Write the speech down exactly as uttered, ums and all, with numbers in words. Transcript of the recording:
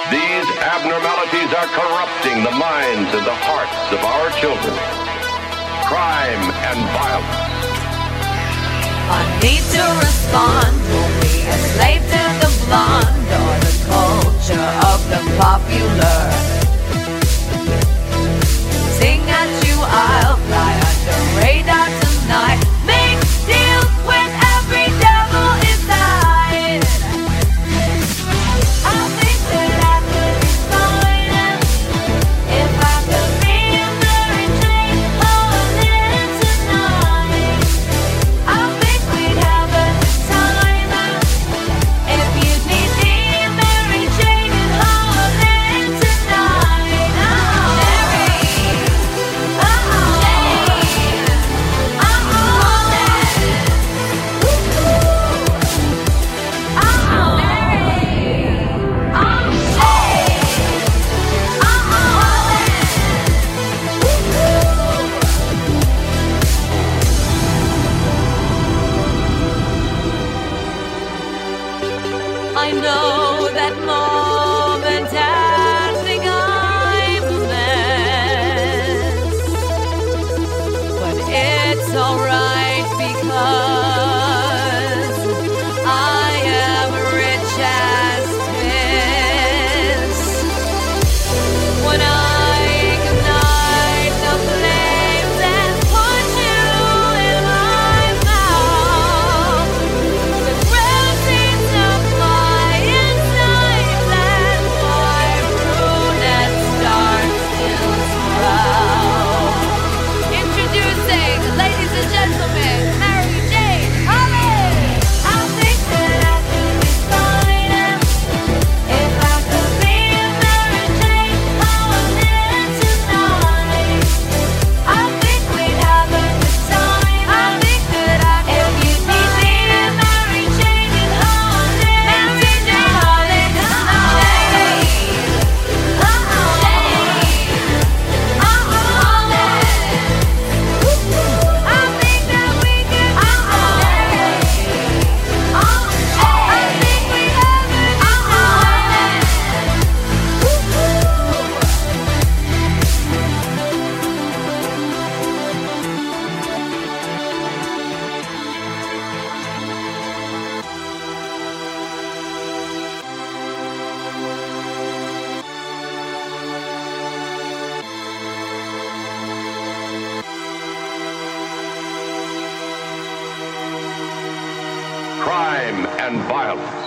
These abnormalities are corrupting the minds and the hearts of our children. Crime and violence. I need to respond. Will be a slave to the blonde or the culture of the popular. Sing at you, I'll fly under radar tonight. Make deals with every devil inside. I think that I could be fine if I could be a Mary Jane holding tonight. I think we'd have a good time if you'd meet me, Mary Jane, and holding tonight. Oh, Mary, oh, Jane, oh, oh, Mary, oh, Jane, I know that moment and think I'm a mess, but it's alright because I am rich as piss. When I ignite the flames and put you in my mouth, the proceeds of my insides and my brunette starts to sprout. Introducing, ladies and gentlemen, Mary Jane Holland. I think that I could be fine if I could be a Mary Jane Holland tonight. I think we'd have a good time. I think that I could if you'd meet me, Mary Jane and Holland. Mary Jane Holland tonight. Oh, Jane. Oh, Holland. I think that we could do that. Oh, Jane. I think we'd have a good Crime and violence.